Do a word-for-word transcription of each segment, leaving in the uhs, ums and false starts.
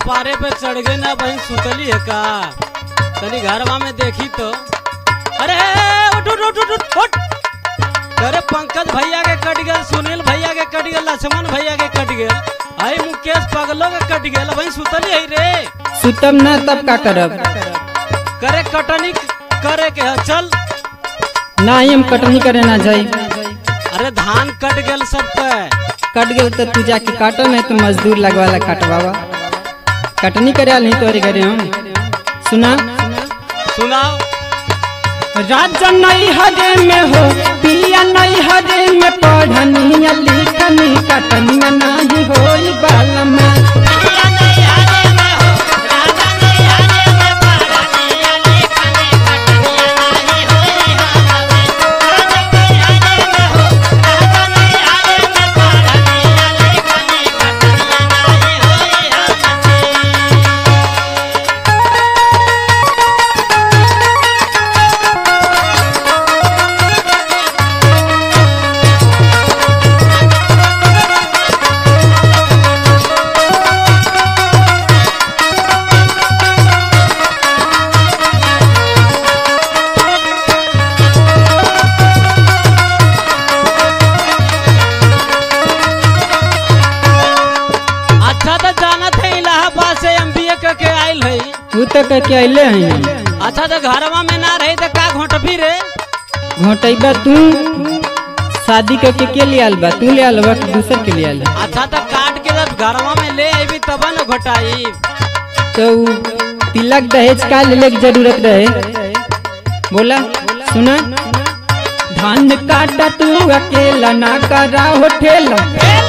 कपारे पे चढ़ गई ना बहन सुतली है का तनी घरवा में देखी तो अरे उठ उठ उठ उठ उठ अरे पंकज भैया के कट गए, सुनील भैया के कट गए, लक्ष्मण भैया के कट गए, आई मुकेश पगलो के कट गए। भाई सुतली है रे सुतम ना तब का करब करे कटनी करे के है चल ना हम कटनी करे ना जाई। अरे धान कट गए सब पे कट गए तो तू जाके काटो नहीं तो मजदूर लगवाला काटवावा कटनी करे नहीं तोरे घरे हम सुना सुनाओ। राजा नहीं हरे में हो पिया नहीं हरे में पढ़निया लिखनी कटनिया नहीं होई बाला में तो करके आइले हैं। अच्छा तो घरवा में ना रही तो का घोटबी रे घोटैबा तू शादी करके के लिए आल बा तू ले आल बा दूसर के लिए आल। अच्छा तो काट के जब घरवा में ले आईबी तब न घोटाई तो तिलक दहेज का ले के जरूरत रहे बोला सुना धान काटा तू अकेला ना करा हो ठेला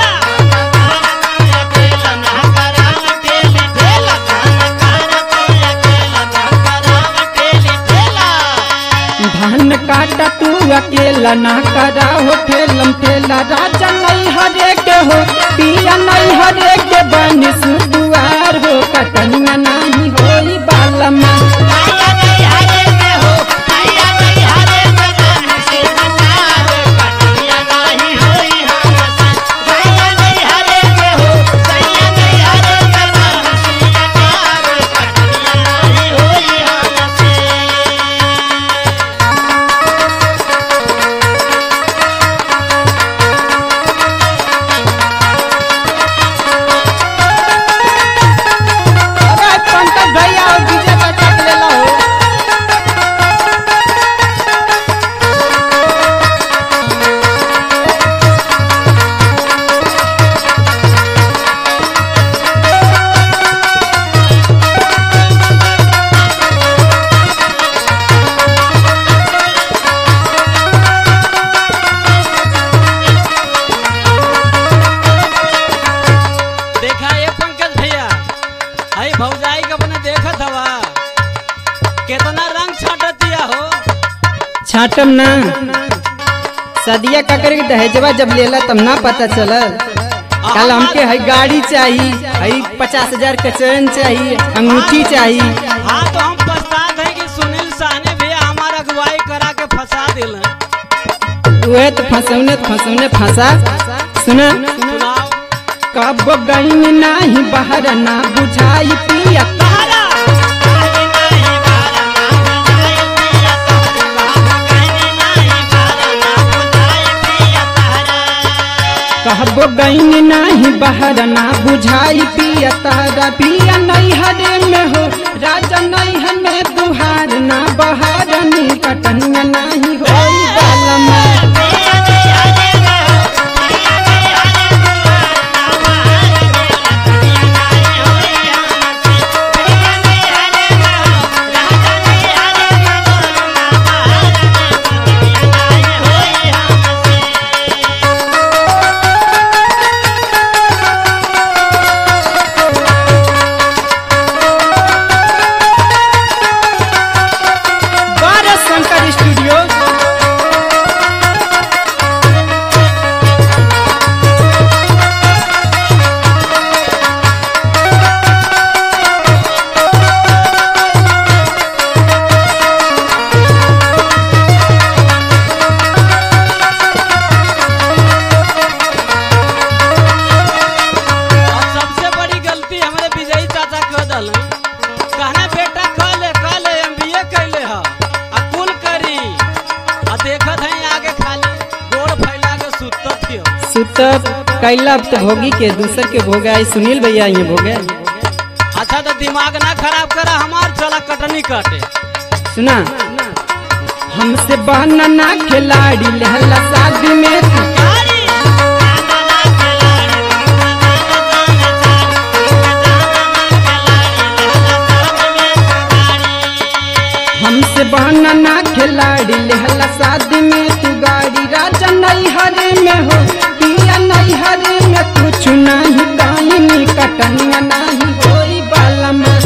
धान काटा तू अकेला ना करा हो ठेलम ठेला राजा नहीं हरे के हो पिया नहीं हरे के बन सुदुआर हो कटनिया नहीं होई बाला में छाटम ना सदिया का करके दहेजवा जब लेला तब ना पता चला कल हमके है गाड़ी चाहिए है पचास हजार का चैन चाहिए अंगूठी चाहिए। हाँ तो हम पछतात है कि सुनील साहनी भी हमारा अगुवाई करा के फंसा दिल वह तो फंसौने फंसौने फंसा सुना कब गई नहीं बाहर ना बुझाई पिया कहबो गईन नहीं बाहर ना बुझाई पिया तारा पिया नहीं हरे में हो राजा नहीं हमें दुहार ना बहार नी कटनिया नहीं होई बाला में स्टूडियो सुतब कैला तो भोगी के दूसर के भोगा आई सुनील भैया ये भोगे। अच्छा तो दिमाग ना खराब करा हमार, चला कटनी काटे। सुना हमसे बहना ना खिलाड़ी लहला शादी में तू हमसे बहना ना खिलाड़ी लहला शादी में तू गाड़ी राजा नैहर में हो पिया नैहर में कुछ नहीं गानी कटनिया नहीं होई बाला।